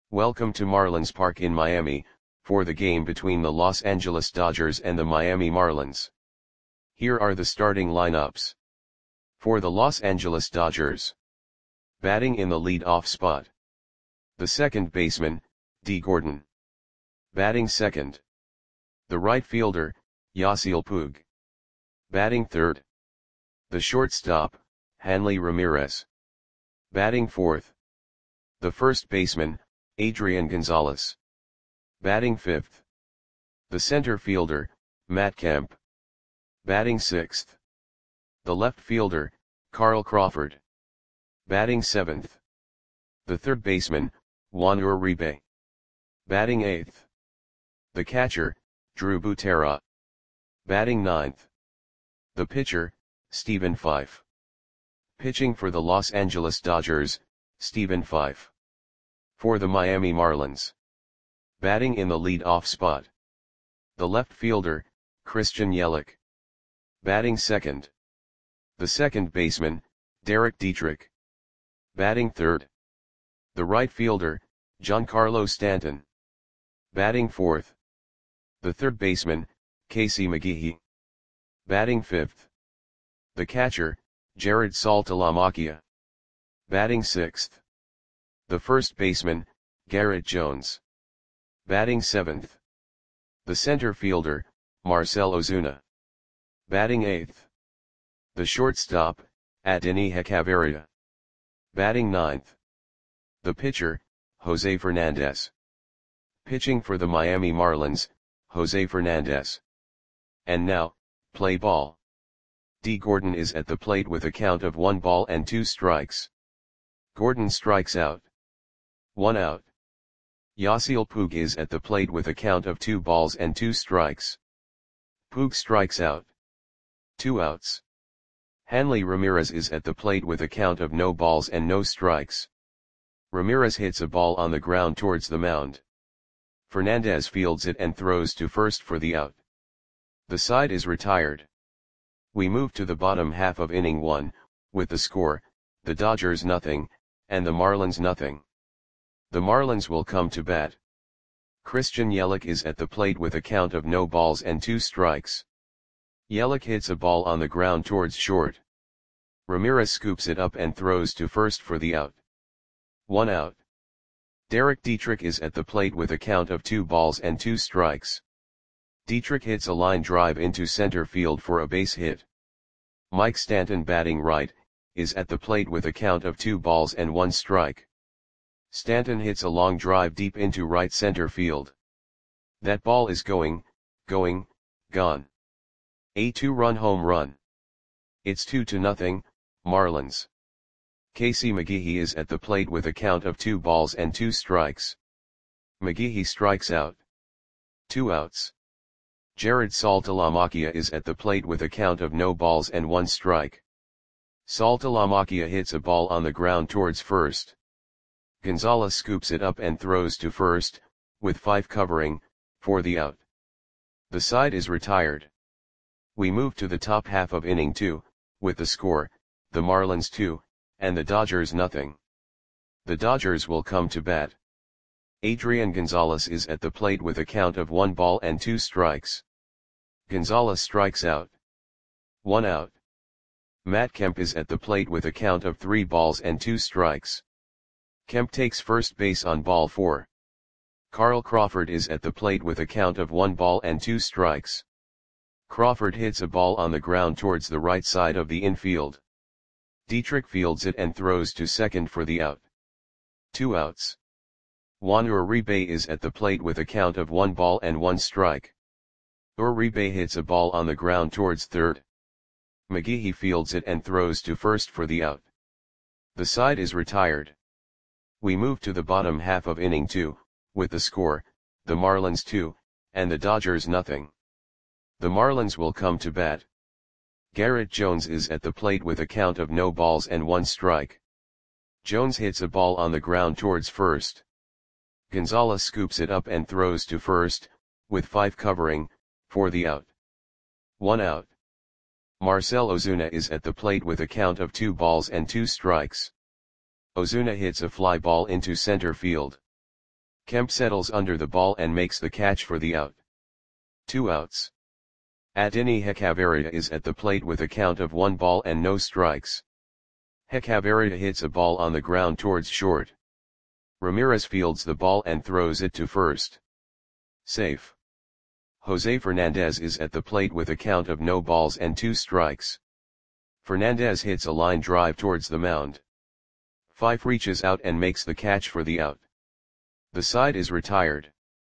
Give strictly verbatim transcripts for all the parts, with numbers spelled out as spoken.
Welcome to Marlins Park in Miami, for the game between the Los Angeles Dodgers and the Miami Marlins. Here are the starting lineups. For the Los Angeles Dodgers. Batting in the lead-off spot. The second baseman, Dee Gordon. Batting second. The right fielder, Yasiel Puig. Batting third. The shortstop, Hanley Ramirez. Batting fourth. The first baseman, Adrian Gonzalez. Batting fifth. The center fielder, Matt Kemp. Batting sixth. The left fielder, Carl Crawford. Batting seventh. The third baseman, Juan Uribe. Batting eighth. The catcher, Drew Butera. Batting ninth. The pitcher, Stephen Fife. Pitching for the Los Angeles Dodgers, Stephen Fife. For the Miami Marlins. Batting in the lead-off spot. The left fielder, Christian Yelich. Batting second. The second baseman, Derek Dietrich. Batting third. The right fielder, Giancarlo Stanton. Batting fourth. The third baseman, Casey McGehee. Batting fifth. The catcher, Jared Saltalamacchia. Batting sixth. The first baseman, Garrett Jones. Batting seventh. The center fielder, Marcell Ozuna. Batting eighth. The shortstop, Adeiny Hechavarria. Batting ninth. The pitcher, Jose Fernandez. Pitching for the Miami Marlins, Jose Fernandez. And now, play ball. Dee Gordon is at the plate with a count of one ball and two strikes. Gordon strikes out. One out. Yasiel Puig is at the plate with a count of two balls and two strikes. Puig strikes out. Two outs. Hanley Ramirez is at the plate with a count of no balls and no strikes. Ramirez hits a ball on the ground towards the mound. Fernandez fields it and throws to first for the out. The side is retired. We move to the bottom half of inning one, with the score, the Dodgers nothing, and the Marlins nothing. The Marlins will come to bat. Christian Yelich is at the plate with a count of no balls and two strikes. Yelich hits a ball on the ground towards short. Ramirez scoops it up and throws to first for the out. One out. Derek Dietrich is at the plate with a count of two balls and two strikes. Dietrich hits a line drive into center field for a base hit. Mike Stanton, batting right, is at the plate with a count of two balls and one strike. Stanton hits a long drive deep into right center field. That ball is going, going, gone. A two-run home run. It's two to nothing, Marlins. Casey McGehee is at the plate with a count of two balls and two strikes. McGehee strikes out. Two outs. Jared Saltalamacchia is at the plate with a count of no balls and one strike. Saltalamacchia hits a ball on the ground towards first. Gonzalez scoops it up and throws to first, with Fife covering, for the out. The side is retired. We move to the top half of inning two, with the score, the Marlins two, and the Dodgers nothing. The Dodgers will come to bat. Adrian Gonzalez is at the plate with a count of one ball and two strikes. Gonzalez strikes out. One out. Matt Kemp is at the plate with a count of three balls and two strikes. Kemp takes first base on ball four. Carl Crawford is at the plate with a count of one ball and two strikes. Crawford hits a ball on the ground towards the right side of the infield. Dietrich fields it and throws to second for the out. Two outs. Juan Uribe is at the plate with a count of one ball and one strike. Uribe hits a ball on the ground towards third. McGehee fields it and throws to first for the out. The side is retired. We move to the bottom half of inning two, with the score, the Marlins two, and the Dodgers nothing. The Marlins will come to bat. Garrett Jones is at the plate with a count of no balls and one strike. Jones hits a ball on the ground towards first. Gonzalez scoops it up and throws to first, with Fife covering, for the out. One out. Marcell Ozuna is at the plate with a count of two balls and two strikes. Ozuna hits a fly ball into center field. Kemp settles under the ball and makes the catch for the out. Two outs. Adini Hechavarria is at the plate with a count of one ball and no strikes. Hechavarria hits a ball on the ground towards short. Ramirez fields the ball and throws it to first. Safe. Jose Fernandez is at the plate with a count of no balls and two strikes. Fernandez hits a line drive towards the mound. Fife reaches out and makes the catch for the out. The side is retired.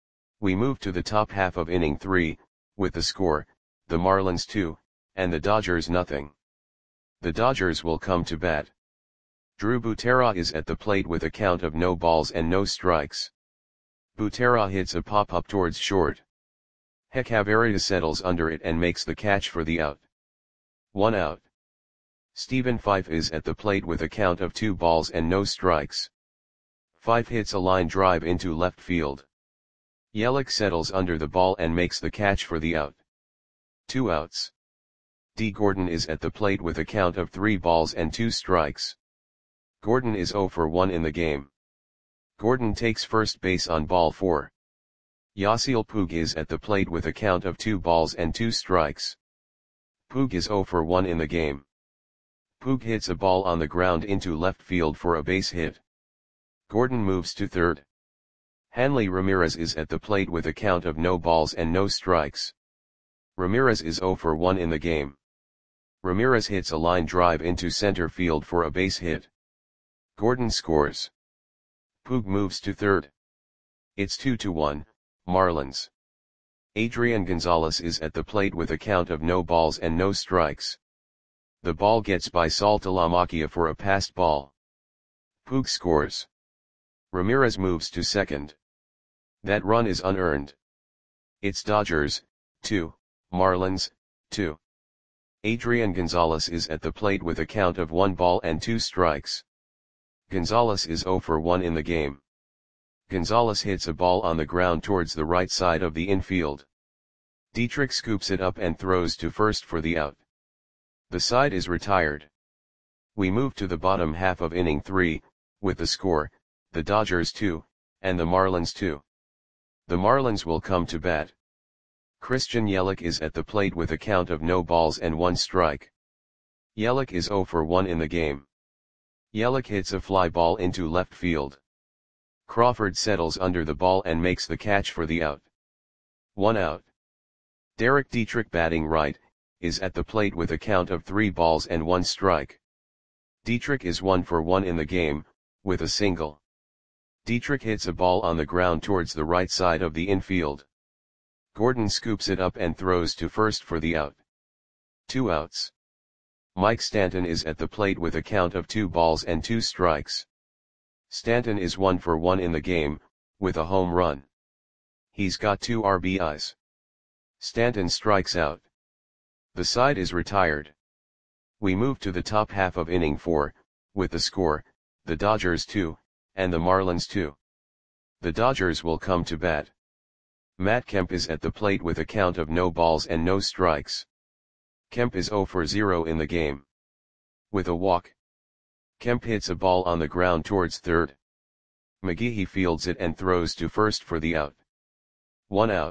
We move to the top half of inning three, with the score, the Marlins two, and the Dodgers nothing. The Dodgers will come to bat. Drew Butera is at the plate with a count of no balls and no strikes. Butera hits a pop-up towards short. Hechavarria settles under it and makes the catch for the out. One out. Stephen Fife is at the plate with a count of two balls and no strikes. Fife hits a line drive into left field. Yelich settles under the ball and makes the catch for the out. Two outs. D. Gordon is at the plate with a count of three balls and two strikes. Gordon is oh for one in the game. Gordon takes first base on ball four. Yasiel Puig is at the plate with a count of two balls and two strikes. Puig is oh for one in the game. Puig hits a ball on the ground into left field for a base hit. Gordon moves to third. Hanley Ramirez is at the plate with a count of no balls and no strikes. Ramirez is oh for one in the game. Ramirez hits a line drive into center field for a base hit. Gordon scores. Puig moves to third. It's two to one, Marlins. Adrian Gonzalez is at the plate with a count of no balls and no strikes. The ball gets by Saltalamacchia for a passed ball. Puig scores. Ramirez moves to second. That run is unearned. It's Dodgers, two, Marlins, two. Adrian Gonzalez is at the plate with a count of one ball and two strikes. Gonzalez is oh for one in the game. Gonzalez hits a ball on the ground towards the right side of the infield. Dietrich scoops it up and throws to first for the out. The side is retired. We move to the bottom half of inning three, with the score, the Dodgers two, and the Marlins two. The Marlins will come to bat. Christian Yelich is at the plate with a count of no balls and one strike. Yelich is oh for one in the game. Yelich hits a fly ball into left field. Crawford settles under the ball and makes the catch for the out. One out. Derek Dietrich, batting right, is at the plate with a count of three balls and one strike. Dietrich is one for one in the game, with a single. Dietrich hits a ball on the ground towards the right side of the infield. Gordon scoops it up and throws to first for the out. Two outs. Mike Stanton is at the plate with a count of two balls and two strikes. Stanton is one for one in the game, with a home run. He's got two R B Is. Stanton strikes out. The side is retired. We move to the top half of inning four, with the score, the Dodgers two, and the Marlins two. The Dodgers will come to bat. Matt Kemp is at the plate with a count of no balls and no strikes. Kemp is oh for zero in the game. With a walk. Kemp hits a ball on the ground towards third. McGehee fields it and throws to first for the out. One out.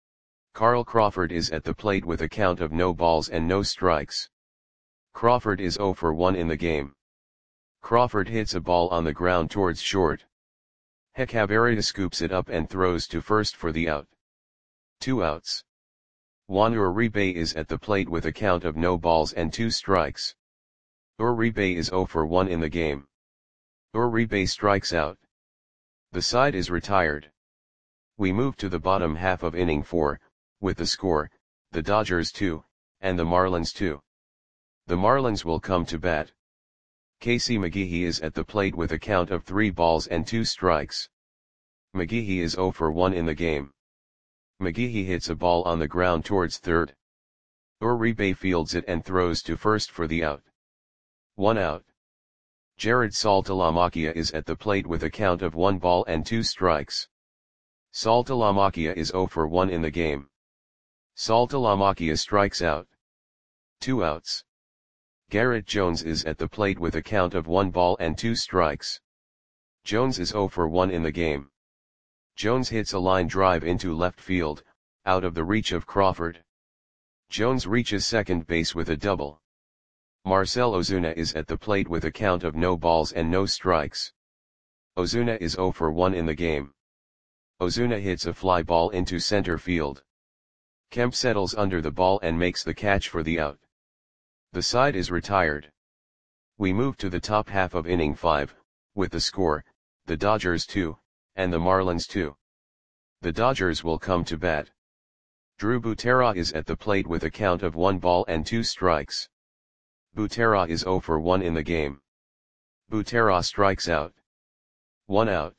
Carl Crawford is at the plate with a count of no balls and no strikes. Crawford is oh for one in the game. Crawford hits a ball on the ground towards short. Hechavarria scoops it up and throws to first for the out. Two outs. Juan Uribe is at the plate with a count of no balls and two strikes. Uribe is oh for one in the game. Uribe strikes out. The side is retired. We move to the bottom half of inning four, with the score, the Dodgers two, and the Marlins two. The Marlins will come to bat. Casey McGehee is at the plate with a count of three balls and two strikes. McGehee is oh for one in the game. McGehee hits a ball on the ground towards third. Uribe fields it and throws to first for the out. One out. Jared Saltalamacchia is at the plate with a count of one ball and two strikes. Saltalamacchia is oh for one in the game. Saltalamacchia strikes out. Two outs. Garrett Jones is at the plate with a count of one ball and two strikes. Jones is oh for one in the game. Jones hits a line drive into left field, out of the reach of Crawford. Jones reaches second base with a double. Marcell Ozuna is at the plate with a count of no balls and no strikes. Ozuna is zero for one in the game. Ozuna hits a fly ball into center field. Kemp settles under the ball and makes the catch for the out. The side is retired. We move to the top half of inning five, with the score, the Dodgers two, and the Marlins two. The Dodgers will come to bat. Drew Butera is at the plate with a count of one ball and two strikes. Butera is zero for one in the game. Butera strikes out. One out.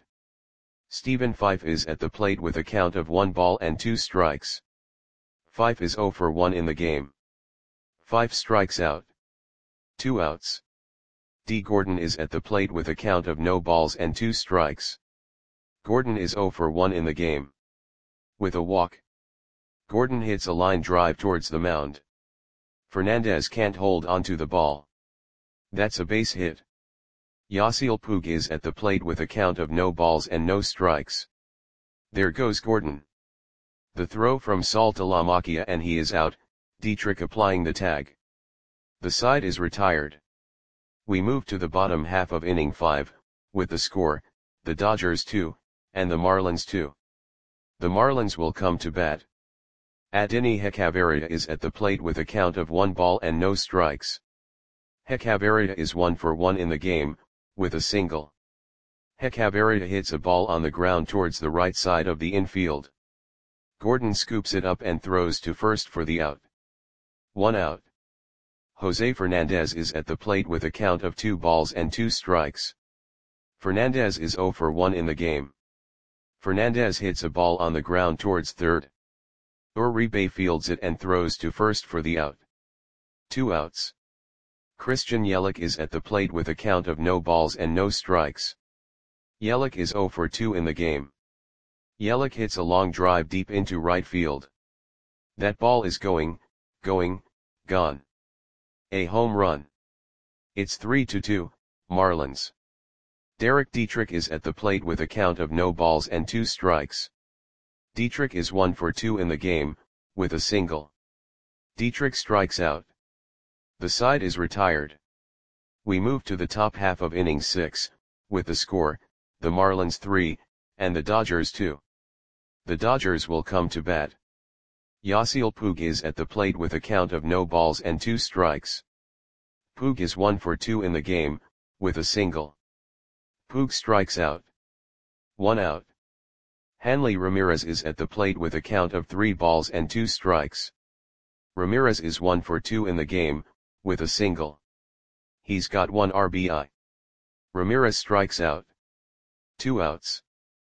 Stephen Fife is at the plate with a count of one ball and two strikes. Fife is zero for one in the game. Fife strikes out. Two outs. D. Gordon is at the plate with a count of no balls and two strikes. Gordon is zero for one in the game. With a walk. Gordon hits a line drive towards the mound. Fernandez can't hold onto the ball. That's a base hit. Yasiel Puig is at the plate with a count of no balls and no strikes. There goes Gordon. The throw from Saltalamacchia and he is out, Dietrich applying the tag. The side is retired. We move to the bottom half of inning five, with the score, the Dodgers two, and the Marlins two. The Marlins will come to bat. Adeiny Hechavarria is at the plate with a count of one ball and no strikes. Hechavarria is one for one in the game, with a single. Hechavarria hits a ball on the ground towards the right side of the infield. Gordon scoops it up and throws to first for the out. One out. Jose Fernandez is at the plate with a count of two balls and two strikes. Fernandez is zero for one in the game. Fernandez hits a ball on the ground towards third. Uribe fields it and throws to first for the out. Two outs. Christian Yelich is at the plate with a count of no balls and no strikes. Yelich is zero for two in the game. Yelich hits a long drive deep into right field. That ball is going, going, gone. A home run. It's three to two, Marlins. Derek Dietrich is at the plate with a count of no balls and two strikes. Dietrich is one for two in the game, with a single. Dietrich strikes out. The side is retired. We move to the top half of inning six, with the score, the Marlins three, and the Dodgers two. The Dodgers will come to bat. Yasiel Puig is at the plate with a count of no balls and two strikes. Puig is one for two in the game, with a single. Puig strikes out. One out. Hanley Ramirez is at the plate with a count of three balls and two strikes. Ramirez is one for two in the game, with a single. He's got one R B I. Ramirez strikes out. Two outs.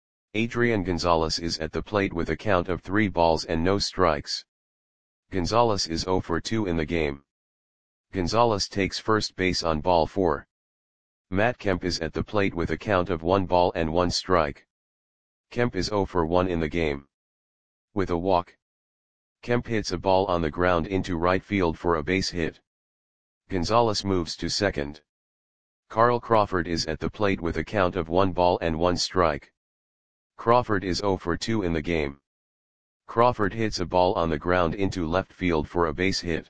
Adrian Gonzalez is at the plate with a count of three balls and no strikes. Gonzalez is zero for two in the game. Gonzalez takes first base on ball four. Matt Kemp is at the plate with a count of one ball and one strike. Kemp is zero for one in the game. With a walk. Kemp hits a ball on the ground into right field for a base hit. Gonzalez moves to second. Carl Crawford is at the plate with a count of one ball and one strike. Crawford is zero for two in the game. Crawford hits a ball on the ground into left field for a base hit.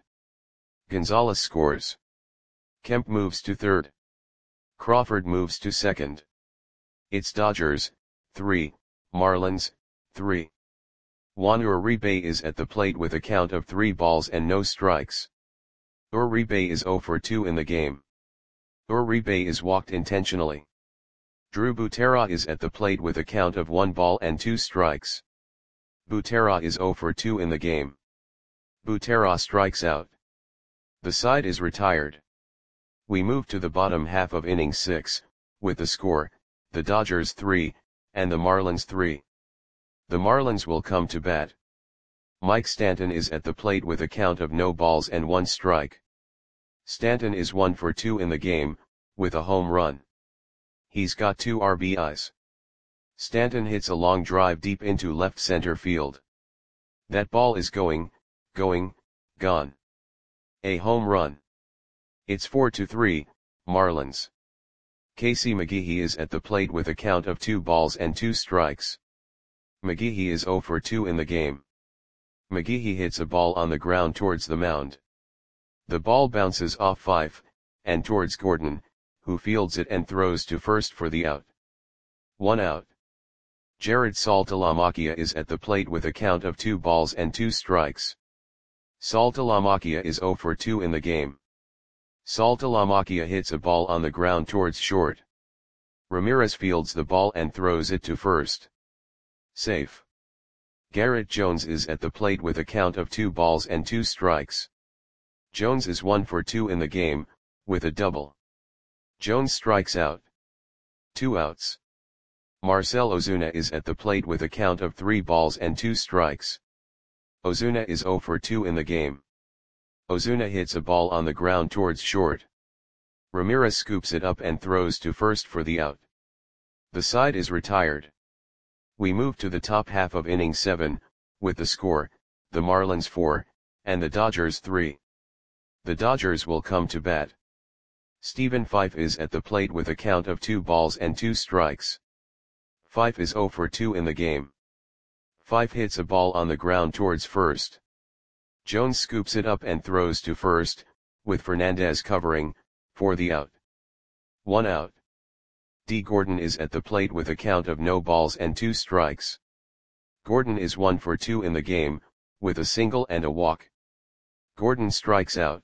Gonzalez scores. Kemp moves to third. Crawford moves to second. It's Dodgers, three, Marlins, three. Juan Uribe is at the plate with a count of three balls and no strikes. Uribe is zero for two in the game. Uribe is walked intentionally. Drew Butera is at the plate with a count of one ball and two strikes. Butera is zero for two in the game. Butera strikes out. The side is retired. We move to the bottom half of inning six, with the score, the Dodgers three, and the Marlins three. The Marlins will come to bat. Mike Stanton is at the plate with a count of no balls and one strike. Stanton is one for two in the game, with a home run. He's got two R B Is. Stanton hits a long drive deep into left center field. That ball is going, going, gone. A home run. It's four to three, Marlins. Casey McGehee is at the plate with a count of two balls and two strikes. McGehee is zero for two in the game. McGehee hits a ball on the ground towards the mound. The ball bounces off Fife, and towards Gordon, who fields it and throws to first for the out. One out. Jared Saltalamacchia is at the plate with a count of two balls and two strikes. Saltalamacchia is zero for two in the game. Saltalamacchia hits a ball on the ground towards short. Ramirez fields the ball and throws it to first. Safe. Garrett Jones is at the plate with a count of two balls and two strikes. Jones is one for two in the game, with a double. Jones strikes out. Two outs. Marcell Ozuna is at the plate with a count of three balls and two strikes. Ozuna is zero for two in the game. Ozuna hits a ball on the ground towards short. Ramirez scoops it up and throws to first for the out. The side is retired. We move to the top half of inning seven, with the score, the Marlins four, and the Dodgers three. The Dodgers will come to bat. Stephen Fife is at the plate with a count of two balls and two strikes. Fife is zero for two in the game. Fife hits a ball on the ground towards first. Jones scoops it up and throws to first, with Fernandez covering, for the out. One out. D. Gordon is at the plate with a count of no balls and two strikes. Gordon is one for two in the game, with a single and a walk. Gordon strikes out.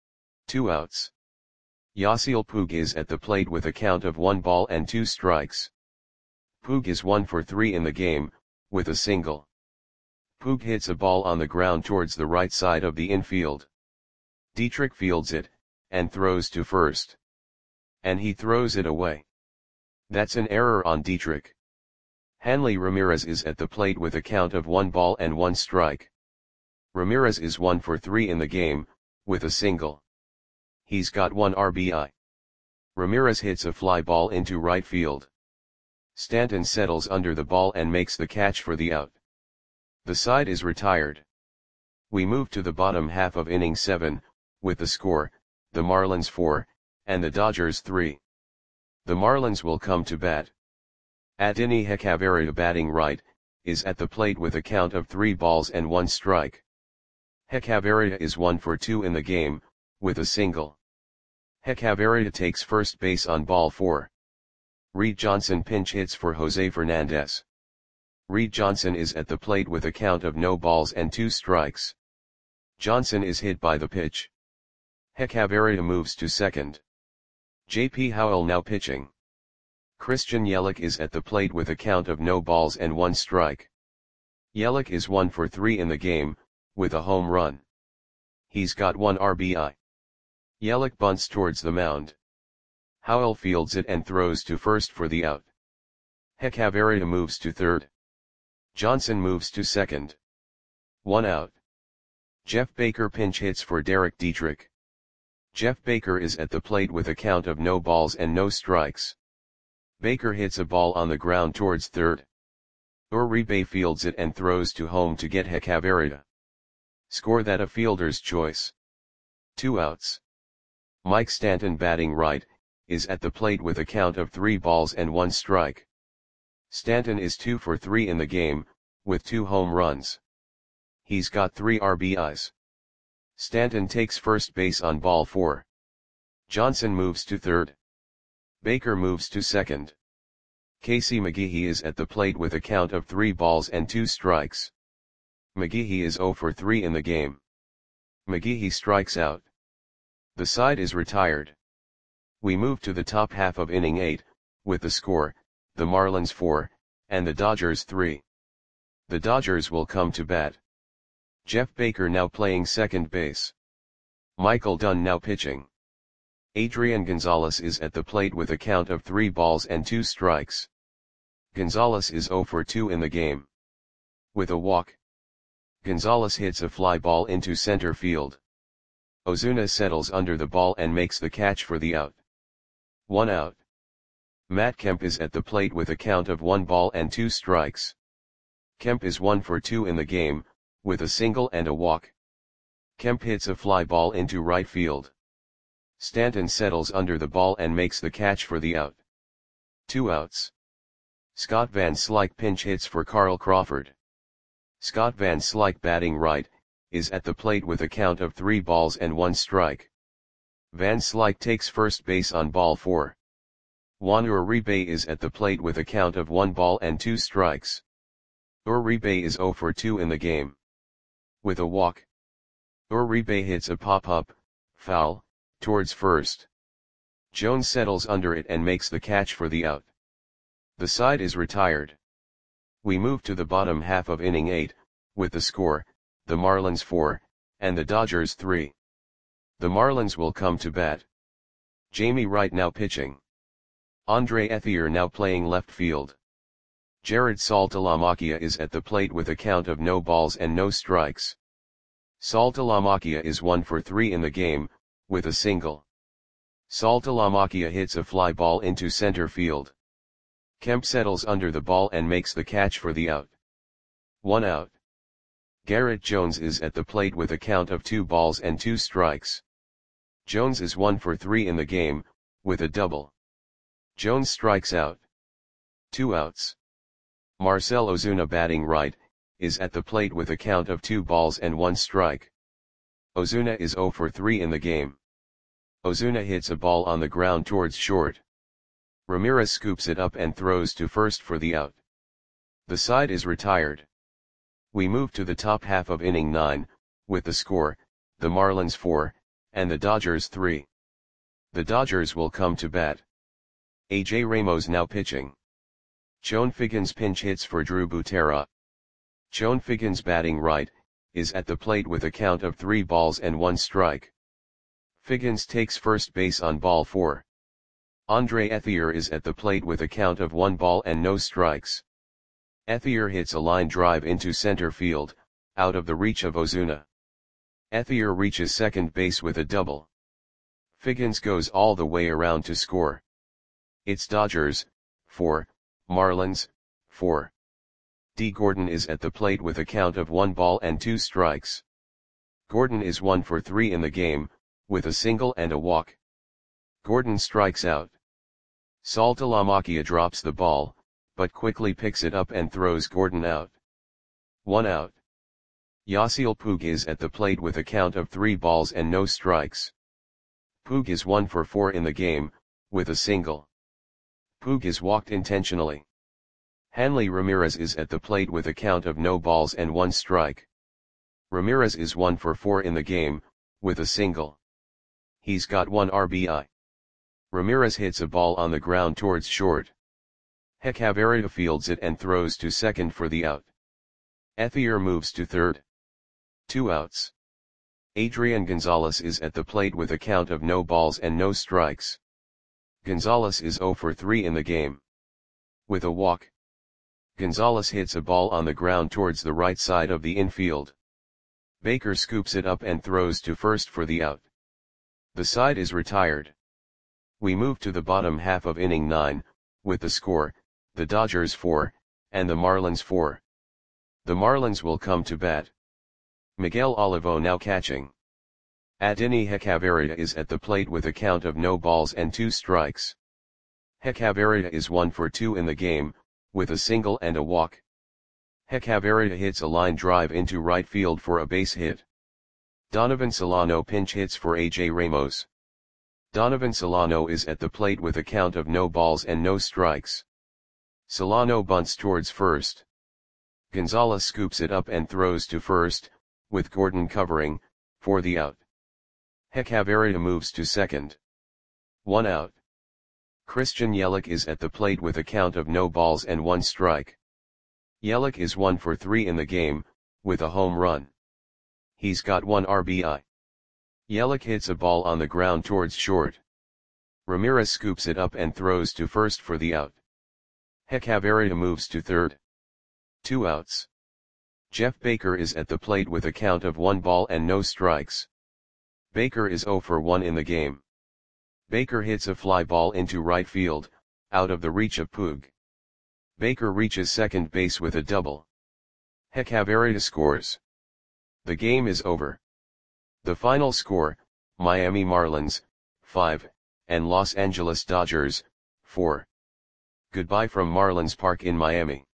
Two outs. Yasiel Puig is at the plate with a count of one ball and two strikes. Puig is one for three in the game, with a single. Puig hits a ball on the ground towards the right side of the infield. Dietrich fields it, and throws to first. And he throws it away. That's an error on Dietrich. Hanley Ramirez is at the plate with a count of one ball and one strike. Ramirez is one for three in the game, with a single. He's got one R B I. Ramirez hits a fly ball into right field. Stanton settles under the ball and makes the catch for the out. The side is retired. We move to the bottom half of inning seven, with the score, the Marlins four, and the Dodgers three. The Marlins will come to bat. Adeiny Hechavarria, batting right, is at the plate with a count of three balls and one strike. Hechavarria is one for two in the game, with a single. Hechavarria takes first base on ball four. Reed Johnson pinch hits for Jose Fernandez. Reed Johnson is at the plate with a count of no balls and two strikes. Johnson is hit by the pitch. Hechavarria moves to second. J P Howell now pitching. Christian Yelich is at the plate with a count of no balls and one strike. Yelich is one for three in the game, with a home run. He's got one R B I. Yelich bunts towards the mound. Howell fields it and throws to first for the out. Hechavarria moves to third. Johnson moves to second. One out. Jeff Baker pinch hits for Derek Dietrich. Jeff Baker is at the plate with a count of no balls and no strikes. Baker hits a ball on the ground towards third. Uribe fields it and throws to home to get Hechavarria. Score that a fielder's choice. Two outs. Mike Stanton, batting right, is at the plate with a count of three balls and one strike. Stanton is two for three in the game, with two home runs. He's got three R B Is. Stanton takes first base on ball four. Johnson moves to third. Baker moves to second. Casey McGehee is at the plate with a count of three balls and two strikes. McGehee is zero for three in the game. McGehee strikes out. The side is retired. We move to the top half of inning eight, with the score, the Marlins four, and the Dodgers three. The Dodgers will come to bat. Jeff Baker now playing second base. Michael Dunn now pitching. Adrian Gonzalez is at the plate with a count of three balls and two strikes. Gonzalez is zero for two in the game. With a walk. Gonzalez hits a fly ball into center field. Ozuna settles under the ball and makes the catch for the out. One out. Matt Kemp is at the plate with a count of one ball and two strikes. Kemp is one for two in the game, with a single and a walk. Kemp hits a fly ball into right field. Stanton settles under the ball and makes the catch for the out. Two outs. Scott Van Slyke pinch hits for Carl Crawford. Scott Van Slyke batting right, is at the plate with a count of three balls and one strike. Van Slyke takes first base on ball four. Juan Uribe is at the plate with a count of one ball and two strikes. Uribe is zero for two in the game. With a walk, Uribe hits a pop-up, foul, towards first. Jones settles under it and makes the catch for the out. The side is retired. We move to the bottom half of inning eight, with the score, the Marlins four, and the Dodgers three. The Marlins will come to bat. Jamie Wright now pitching. Andre Ethier now playing left field. Jared Saltalamacchia is at the plate with a count of no balls and no strikes. Saltalamacchia is one for three in the game, with a single. Saltalamacchia hits a fly ball into center field. Kemp settles under the ball and makes the catch for the out. One out. Garrett Jones is at the plate with a count of two balls and two strikes. Jones is one for three in the game, with a double. Jones strikes out. Two outs. Marcell Ozuna batting right, is at the plate with a count of two balls and one strike. Ozuna is zero for three in the game. Ozuna hits a ball on the ground towards short. Ramirez scoops it up and throws to first for the out. The side is retired. We move to the top half of inning nine, with the score, the Marlins four, and the Dodgers three. The Dodgers will come to bat. A J Ramos now pitching. Chone Figgins pinch hits for Drew Butera. Chone Figgins batting right, is at the plate with a count of three balls and one strike. Figgins takes first base on ball four. Andre Ethier is at the plate with a count of one ball and no strikes. Ethier hits a line drive into center field, out of the reach of Ozuna. Ethier reaches second base with a double. Figgins goes all the way around to score. It's Dodgers, four, Marlins, four. D. Gordon is at the plate with a count of one ball and two strikes. Gordon is one for three in the game, with a single and a walk. Gordon strikes out. Saltalamacchia drops the ball, but quickly picks it up and throws Gordon out. One out. Yasiel Puig is at the plate with a count of three balls and no strikes. Puig is one for four in the game, with a single. Puig is walked intentionally. Hanley Ramirez is at the plate with a count of no balls and one strike. Ramirez is one for four in the game, with a single. He's got one R B I. Ramirez hits a ball on the ground towards short. Hechavarria fields it and throws to second for the out. Ethier moves to third. Two outs. Adrian Gonzalez is at the plate with a count of no balls and no strikes. Gonzalez is zero for three in the game. With a walk. Gonzalez hits a ball on the ground towards the right side of the infield. Baker scoops it up and throws to first for the out. The side is retired. We move to the bottom half of inning nine, with the score, the Dodgers four, and the Marlins four. The Marlins will come to bat. Miguel Olivo now catching. Adeiny Hechavarria is at the plate with a count of no balls and two strikes. Hechavarria is one for two in the game, with a single and a walk. Hechavarria hits a line drive into right field for a base hit. Donovan Solano pinch hits for A J Ramos. Donovan Solano is at the plate with a count of no balls and no strikes. Solano bunts towards first. Gonzalez scoops it up and throws to first, with Gordon covering, for the out. Hechavarria moves to second. One out. Christian Yelich is at the plate with a count of no balls and one strike. Yelich is one for three in the game, with a home run. He's got one R B I. Yelich hits a ball on the ground towards short. Ramirez scoops it up and throws to first for the out. Hechavarria moves to third. Two outs. Jeff Baker is at the plate with a count of one ball and no strikes. Baker is zero for one in the game. Baker hits a fly ball into right field, out of the reach of Puig. Baker reaches second base with a double. Hechavarria scores. The game is over. The final score, Miami Marlins, five, and Los Angeles Dodgers, four. Goodbye from Marlins Park in Miami.